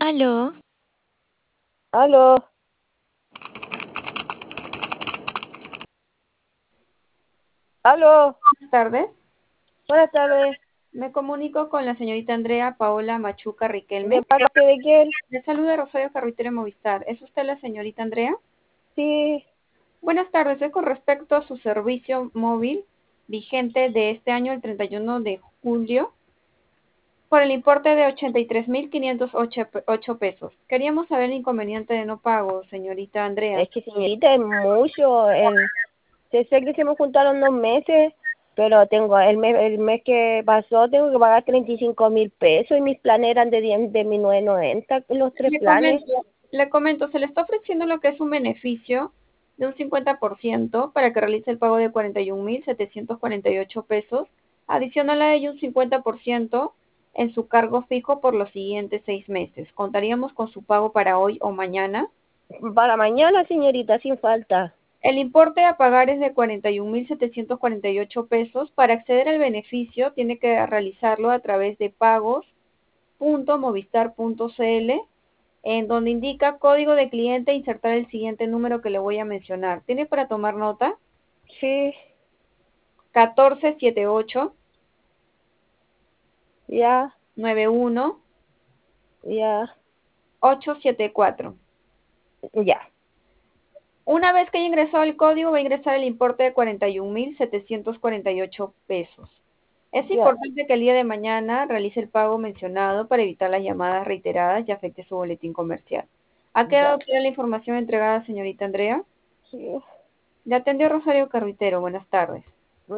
Aló, Aló, aló, Buenas tardes. buenas tardes. Me comunico con la señorita Andrea Paola Machuca ¿De Riquelme. parte de quién? Le saluda Rosario Carruitero Movistar. ¿Es usted la señorita Andrea? Sí, Buenas tardes. Es con respecto a su servicio móvil vigente de este año, el 31 de julio, por el importe de 83.508 pesos. Queríamos saber el inconveniente de no pago, señorita Andrea. es que señorita, es mucho. Sé que se me juntaron 2 meses, pero tengo el mes que pasó, tengo que pagar 35.000 pesos y mis planes eran de 1990, los tres Le planes. comento, le comento, se le está ofreciendo lo que es un beneficio de un 50% para que realice el pago de 41.748 pesos. Adicional a ello, un 50% en su cargo fijo por los siguientes 6 meses. Contaríamos con su pago para hoy o mañana. Para mañana, señorita, sin falta. El importe a pagar es de 41.748 pesos. Para acceder al beneficio, tiene que realizarlo a través de pagos.movistar.cl, en donde indica código de cliente e insertar el siguiente número que le voy a mencionar. ¿Tiene para tomar nota? Sí, 1478 ya, 91 ya, 874. ya, Una vez que haya ingresado el código, va a ingresar el importe de 41.748 pesos. Es ya, importante que el día de mañana realice el pago mencionado para evitar las llamadas reiteradas y afecte su boletín comercial. ¿Ha ya, quedado clara la información entregada, señorita Andrea? sí. Le atendió Rosario Carruitero. Buenas tardes.